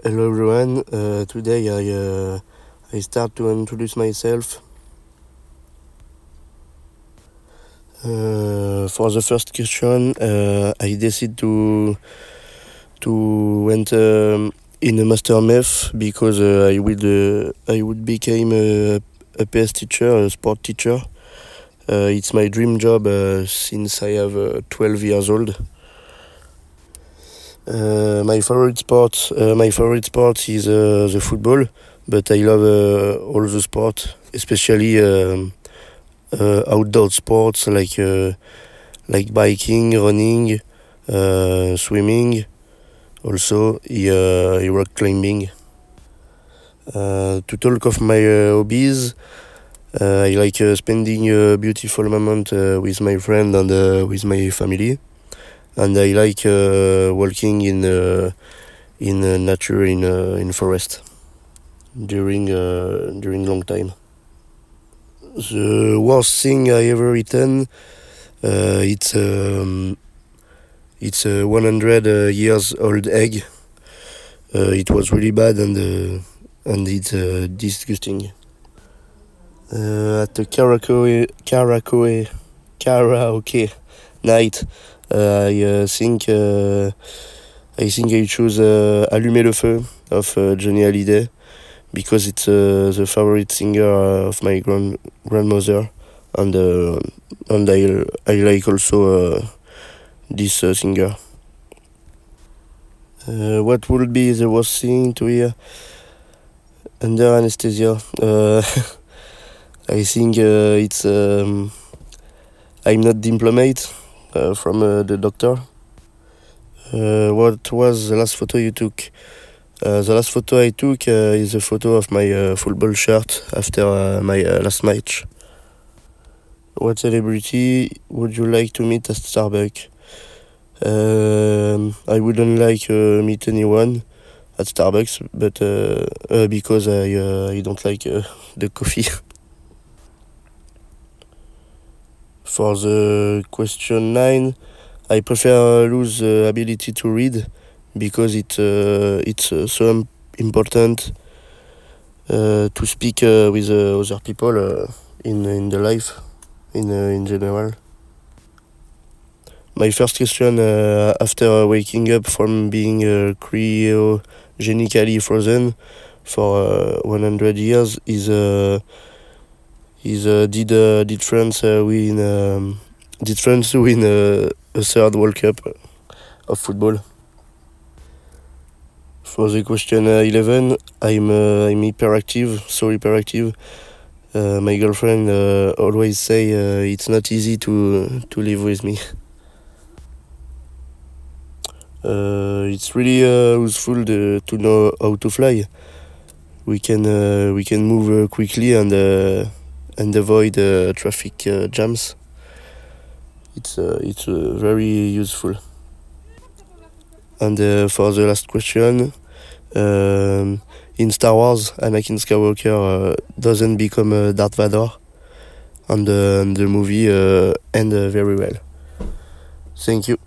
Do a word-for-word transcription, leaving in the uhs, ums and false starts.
Hello everyone. Uh, today I uh, I start to introduce myself. Uh, for the first question, uh, I decided to to enter um, in a master math because uh, I would uh, I would become a, a P S teacher, a sport teacher. Uh, it's my dream job uh, since I have uh, twelve years old. Uh, my favorite sport, uh, my favorite sport is uh, the football, but I love uh, all the sport, especially um, uh, outdoor sports like uh, like biking, running, uh, swimming, also uh, rock climbing. Uh, to talk of my uh, hobbies, uh, I like uh, spending a beautiful moment uh, with my friend and uh, with my family. And I like uh, walking in uh, in uh, nature in uh, in forest during uh, during long time. The worst thing I ever eaten, uh, it's um, it's a one hundred uh, years old egg. Uh, it was really bad and uh, and it's uh, disgusting. Uh, at the karaoke karaoke karaoke night, uh, I uh, think. Uh, I think I choose uh, Allumer le feu of uh, Johnny Hallyday because it's uh, the favorite singer uh, of my grand grandmother, and uh, and I I like also uh, this uh, singer. Uh, what would be the worst thing to hear under anesthesia? Uh, I think uh, it's um, I'm not diplomat uh, from uh, the doctor. Uh, what was the last photo you took? Uh, the last photo I took uh, is a photo of my uh, football shirt after uh, my uh, last match. What celebrity would you like to meet at Starbucks? Um, I wouldn't like uh, meet anyone at Starbucks, but uh, uh, because I uh, I don't like uh, the coffee. For the question nine, I prefer lose the ability to read because it uh, it's uh, so um, important uh, to speak uh, with uh, other people uh, in in the life in uh, in general. My first question uh, after waking up from being uh, cryogenically frozen for uh, one hundred years is uh, is uh, did uh, did France uh, win um, did France win uh, a third World Cup of football? For the question uh, eleven, I'm uh, I'm hyperactive, so hyperactive. Uh, my girlfriend uh, always say uh, it's not easy to to live with me. Uh, it's really uh, useful to, to know how to fly. We can uh, we can move uh, quickly and uh, and avoid uh, traffic uh, jams. It's uh, it's uh, very useful. And uh, for the last question, um, in Star Wars, Anakin Skywalker uh, doesn't become uh, Darth Vader, and, uh, and the movie uh, end uh, very well. Thank you.